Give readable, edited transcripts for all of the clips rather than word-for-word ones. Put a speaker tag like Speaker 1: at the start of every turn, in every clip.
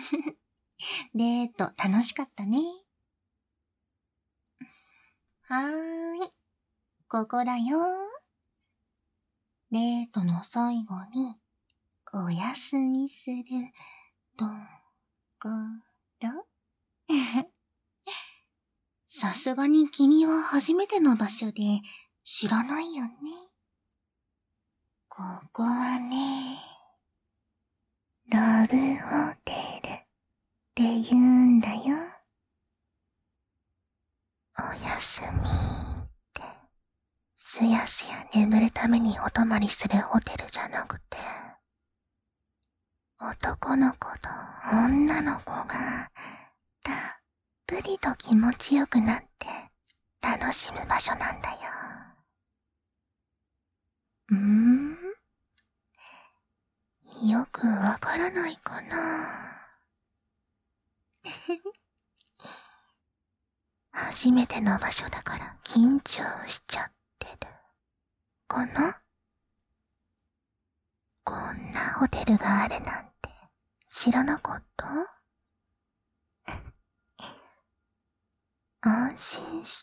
Speaker 1: デート楽しかったね。はーい。ここだよ。デートの最後に、お休みするところ。さすがに君は初めての場所で知らないよね。ここはね、ラブホテルって言うんだよ。おやすみって、すやすや眠るためにお泊まりするホテルじゃなくて、男の子と女の子がたっぷりと気持ちよくなって楽しむ場所なんだよ。よくわからないかな。初めての場所だから緊張しちゃってるかな。こんなホテルがあるなんて知らなかった？安心して。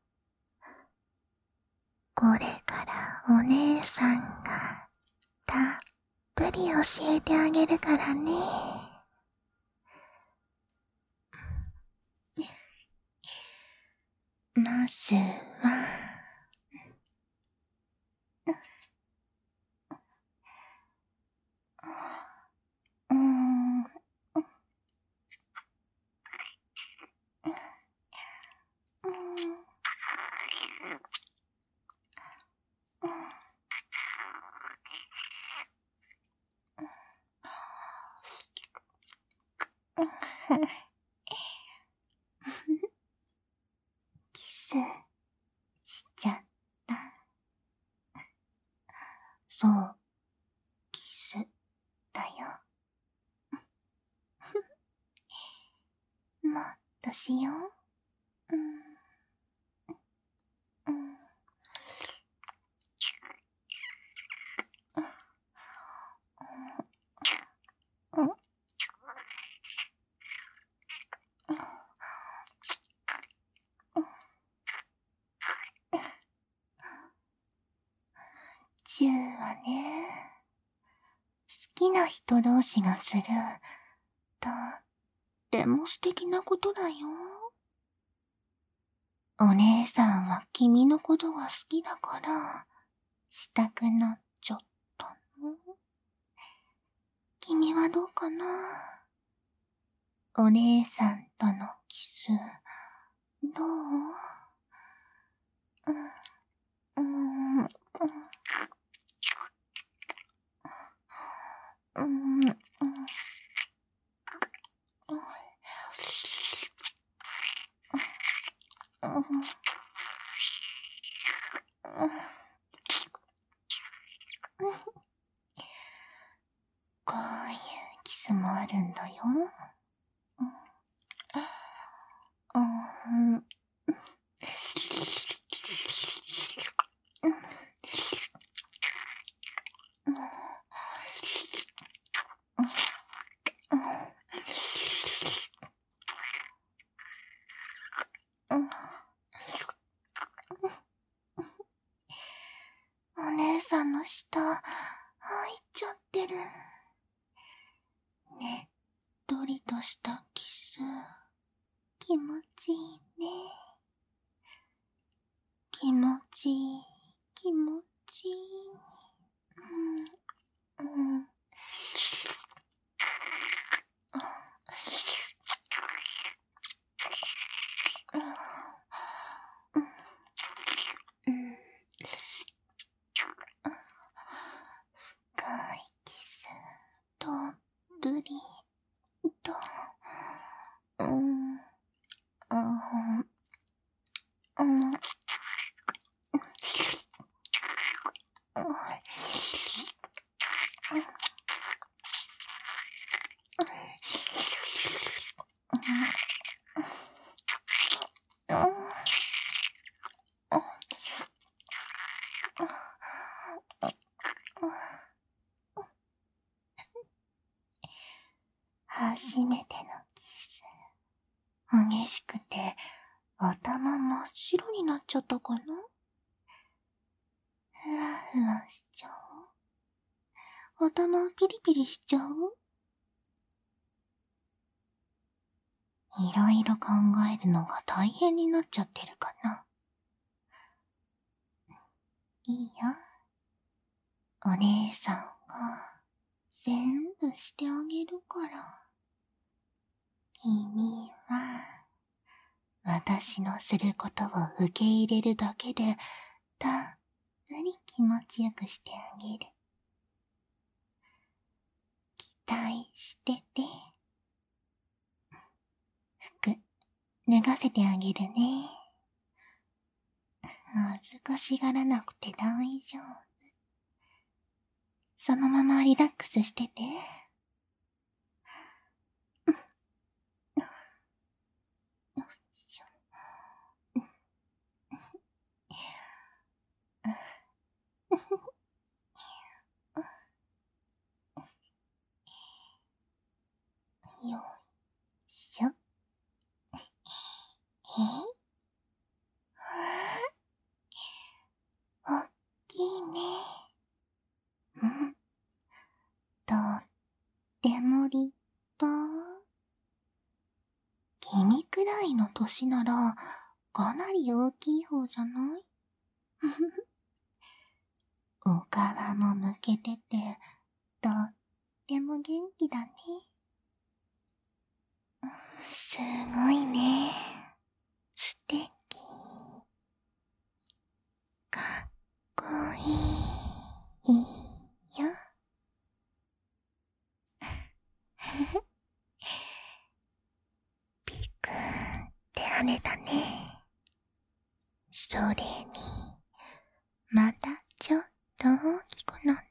Speaker 1: これからお姉さんがたっぷり教えてあげるからね。まずは、キスしちゃった。そう、キスだよ。もっとしよう。チューはね、好きな人同士がする、とっても素敵なことだよ。お姉さんは君のことが好きだから、したくなっちゃったの。君はどうかな？お姉さんとのキス、どう？こういうキスもあるんだよ。お姉さんの舌、入っちゃってる。ねっとりとしたキス、気持ちいいね。気持ちいい、気持ちいい。深いキス、とっぷりと、 初めてのキス。激しくて、頭真っ白になっちゃったかな？ふわふわしちゃう？頭ピリピリしちゃう？いろいろ考えるのが大変になっちゃってるかな。いいよ。お姉さんが全部してあげるから。君は、私のすることを受け入れるだけで、たっぷり気持ちよくしてあげる。期待してて。服、脱がせてあげるね。恥ずかしがらなくて大丈夫。そのままリラックスしてて。よいしょ。おっきいね。うん。とっても立派。君くらいの歳なら、かなり大きい方じゃない？お皮もむけてて、とっても元気だね。すごいね。素敵。かっこいいよ。ピクーンって跳ねたね。それに、またちょっと大きくなった。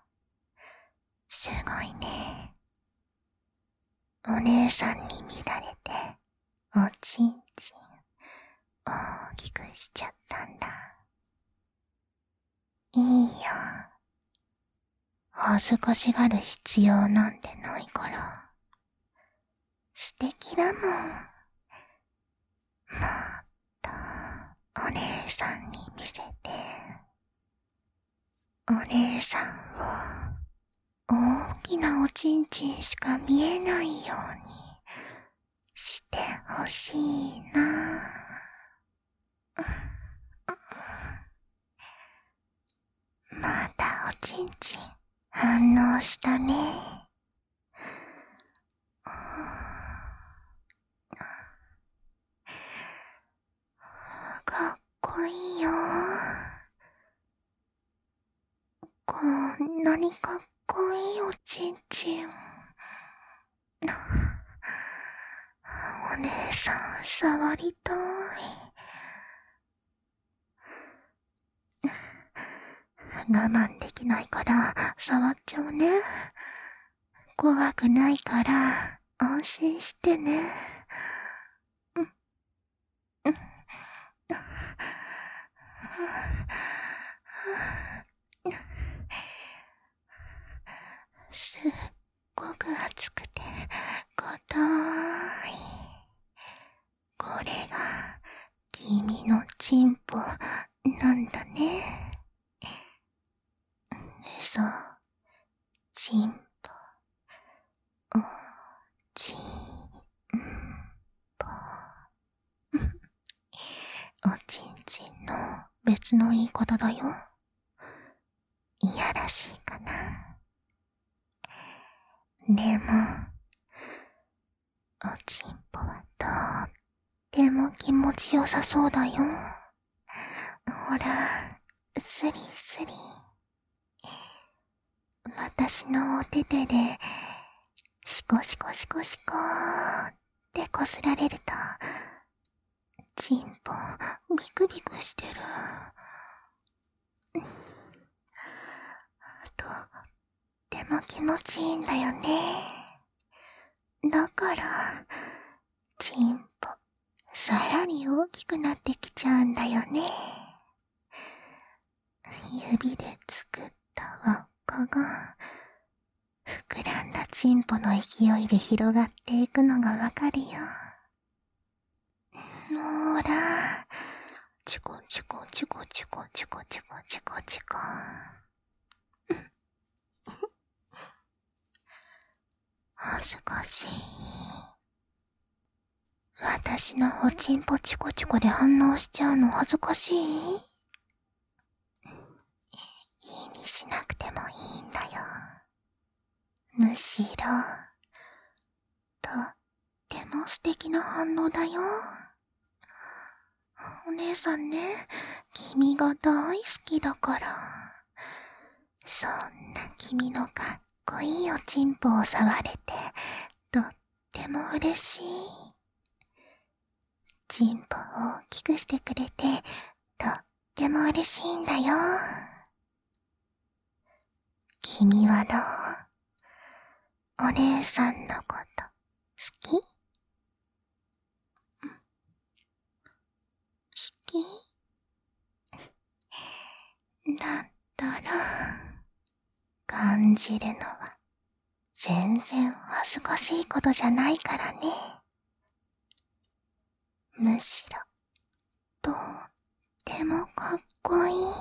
Speaker 1: すごいね。お姉さんに見られて、おちんちん大きくしちゃったんだ。いいよ。恥ずかしがる必要なんてないから。素敵だもん。もっとお姉さんに見せて。お姉さんを大きなおちんちんしか見えないようにしてほしいな。またおちんちん反応したね。かっこいいよ。こんなにかっこいいおちんちん。お姉さん触りたい。我慢できないから触っちゃうね。怖くないから安心してね。すっごく熱くて硬い。これが君のチンポなんだね。そう、チンポ、おちんぽ。おちんちんの別の言い方だよ。いやらしいかな。でも、おちんぽはとっても気持ちよさそうだよ。ほら、スリスリ。私のお手手で、シコシコシコシコーってこすられると、チンポビクビクしてる。とっても気持ちいいんだよね。だから、チンポ、さらに大きくなってきちゃうんだよね。指で作った輪っかが、膨らんだチンポの勢いで広がっていくのがわかるよ。ほら、チコチコチコチコチコチコチコチコ。恥ずかしい。私のおちんぽチコチコで反応しちゃうの恥ずかしい？気にしなくてもいいんだよ。むしろ、とっても素敵な反応だよ。お姉さんね、君が大好きだから。そんな君のかっこいいおちんぽを触れて、とっても嬉しい。ちんぽを大きくしてくれて、とっても嬉しいんだよ。君はどう？お姉さんのこと好き？好き？だったら、感じるのは全然恥ずかしいことじゃないからね。むしろ、とってもかっこいい。好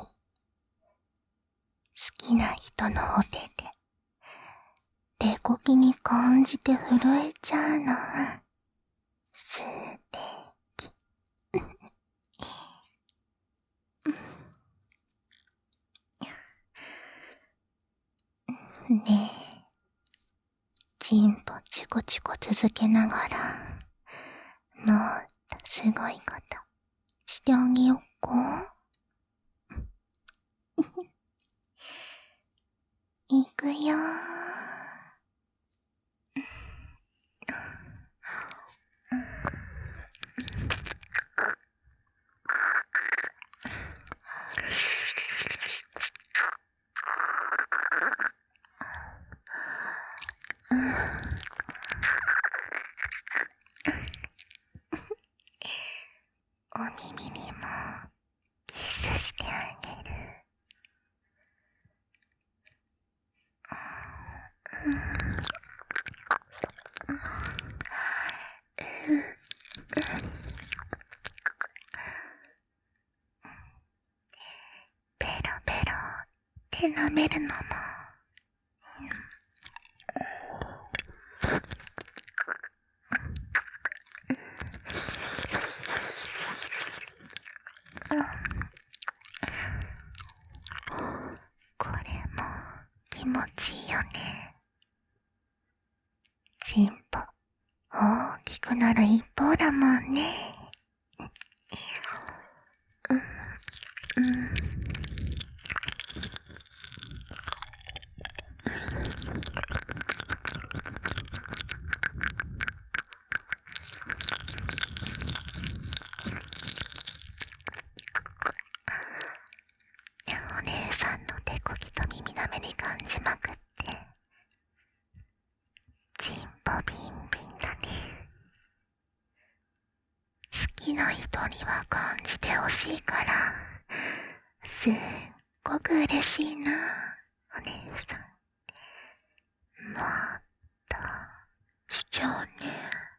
Speaker 1: きな人のお手で、手こきに感じて震えちゃうのは、素敵。ねえ、チンポチコチコ続けながら、もっとすごいことしてあげよっか。いくよー。お耳にもキスしてあげる。ペロペロって舐めるのも、これも気持ちいいよね。チンポ大きくなる一方だもんね。お姉さんの手こきと耳なめに感じまくって、チンポビンビンだね。好きな人には感じてほしいから、すっごく嬉しいな、お姉さん。もっとしちゃうね。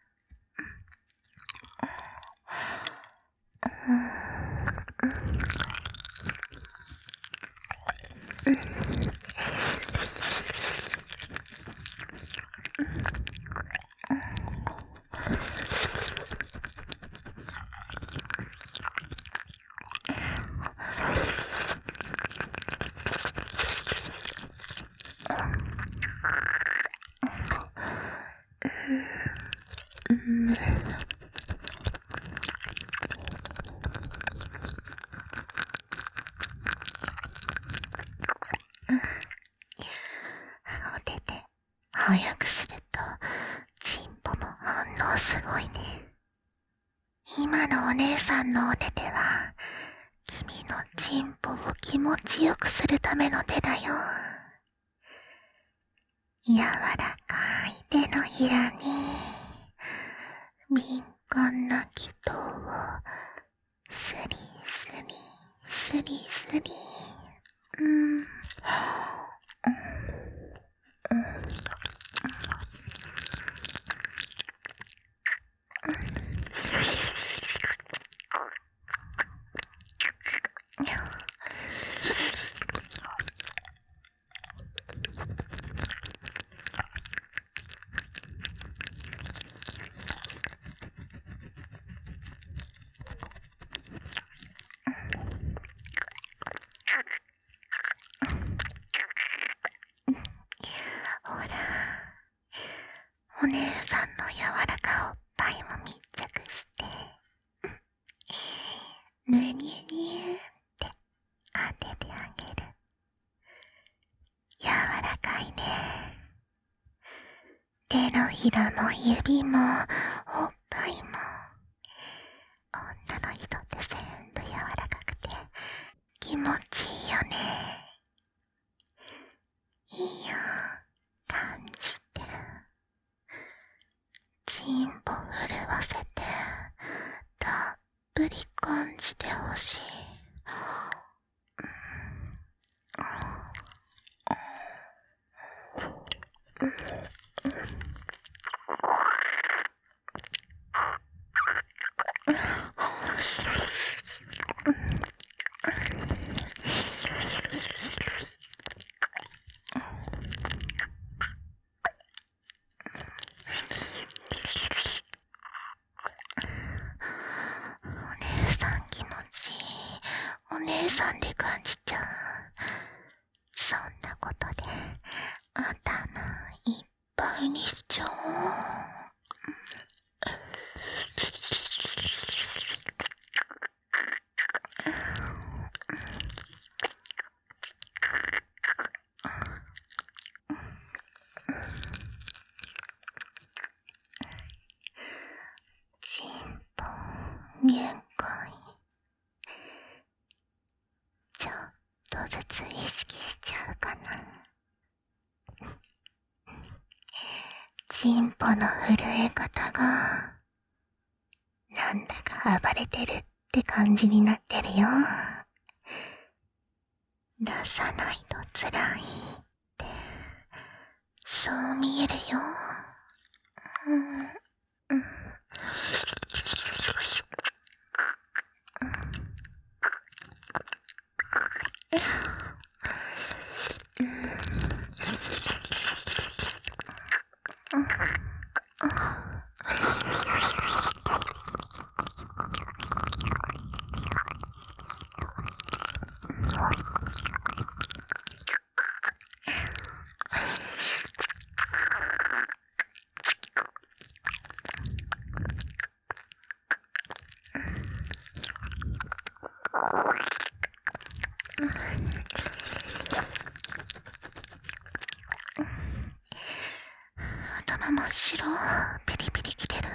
Speaker 1: お手で早くするとチンポも反応すごいね。今のお姉さんのお手では君のチンポを気持ちよくするための手だよ。柔らかい手のひらに敏感な気筒をスリスリスリスリ。 お姉さんの柔らかおっぱいも密着して、ぬにゅにゅーって当ててあげる。柔らかいね。手のひらも指もおっぱいも、女の人って全部柔らかくて気持ちいいよね。いいよ、感じて。チンポ震わせてたっぷり感じてほしい。お姉さん気持ちいい。お姉さんで感じちゃう。そんなことで頭いっぱいにしちゃおう。チンポ限界。ちょっとずつ意識しちゃうかな。チンポの震え方がなんだか暴れてるって感じになってるよ。出さないと辛いってそう見えるよ。頭真っ白、ピリピリきてる。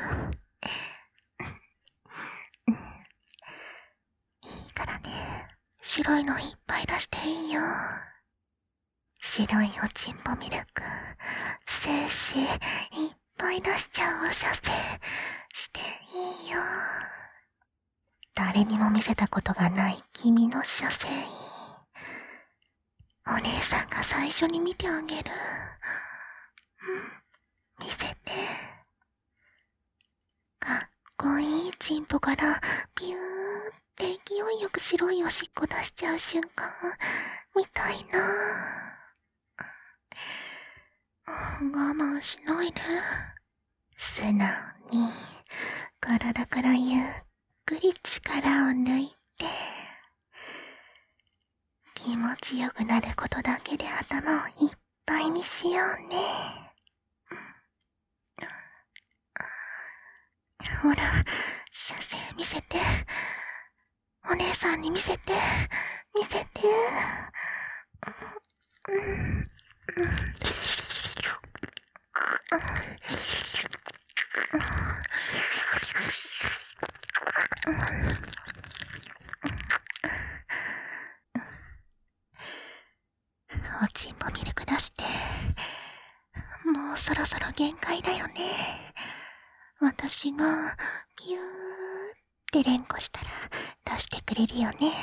Speaker 1: いいからね、白いのいっぱい出していいよ。白いおちんぽミルク、精子いっぱい出しちゃうお射精していいよ。誰にも見せたことがない君の射精。お姉さんが最初に見てあげる。見せて。かっこいいチンポからビューって勢いよく白いおしっこ出しちゃう瞬間みたいな。我慢しないで。素直に体からゆっくり力を抜いて、気持ちよくなることだけで頭をいっぱいにしようね。ほら、射精見せて。お姉さんに見せて。見せて。おちんぽミルク出して。もうそろそろ限界だよね。私がビューって連呼したら出してくれるよね。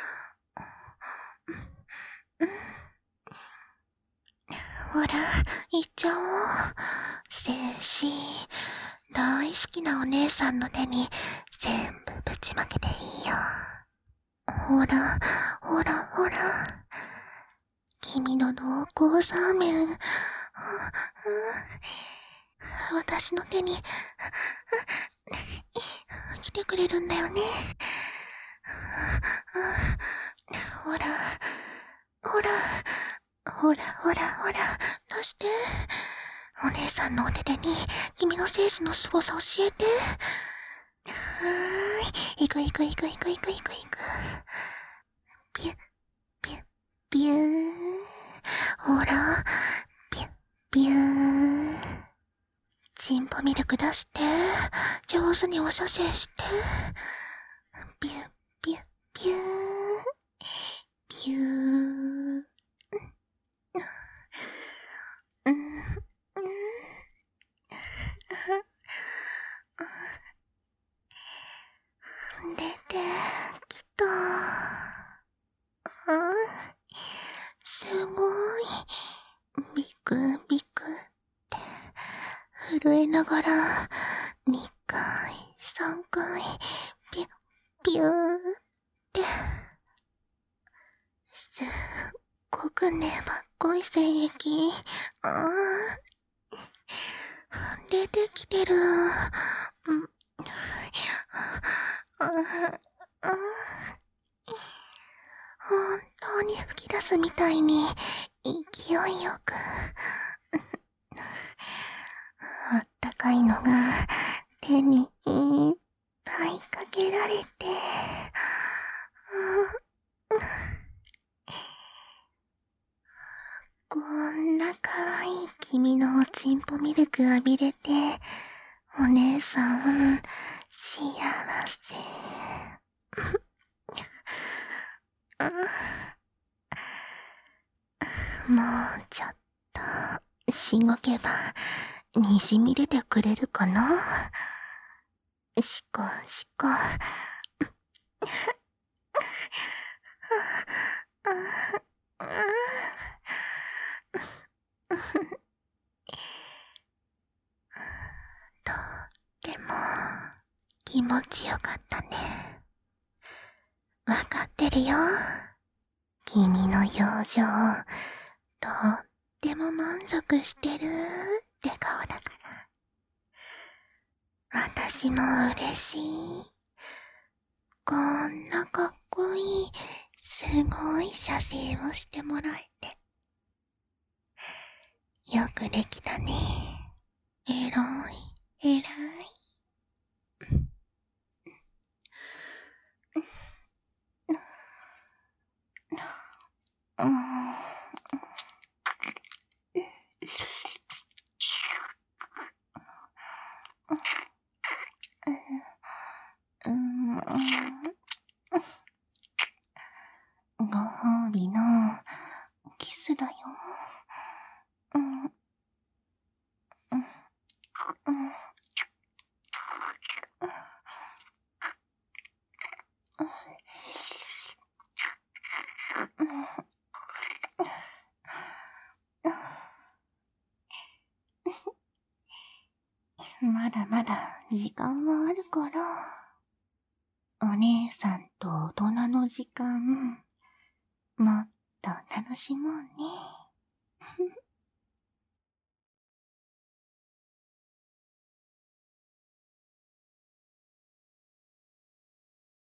Speaker 1: ほら、行っちゃおう。精子、大好きなお姉さんの手に全部ぶちまけていいよ。ほら、ほら、ほら。君の濃厚サーメン。私の手に来てくれるんだよね。ほら、ほら、ほらほらほら、出して。 お姉さんのお手手に君の精子の凄さ教えて。いくいくいくいくいくいくいく。ピュッ、ピュッ、ピュー。ほら、ピュッ、ピュー。チンポミルク出して、上手にお射精して。ピュッ、ピュッ、ピュー。ピュー。出てきた。すごい。ビクビクって震えながら2回3回ピュッピューってすっごく粘っこい精液出てきてる。本当に吹き出すみたいに勢いよくあったかいのが手にいっぱいかけられて、こんな可愛い君のおちんぽミルク浴びれて、お姉さん幸せ。もうちょっとしごけばにじみ出てくれるかな。しこしこ。とっても気持ちよかったね。わかってるよ。君の表情、とっても満足してるって顔だから。私も嬉しい。こんなかっこいい、すごい写真をしてもらえて。よくできたね。えらい、えらい。ご褒美のキスだよ。まだまだ時間はあるから、お姉さんと大人の時間、もっと楽しもうね。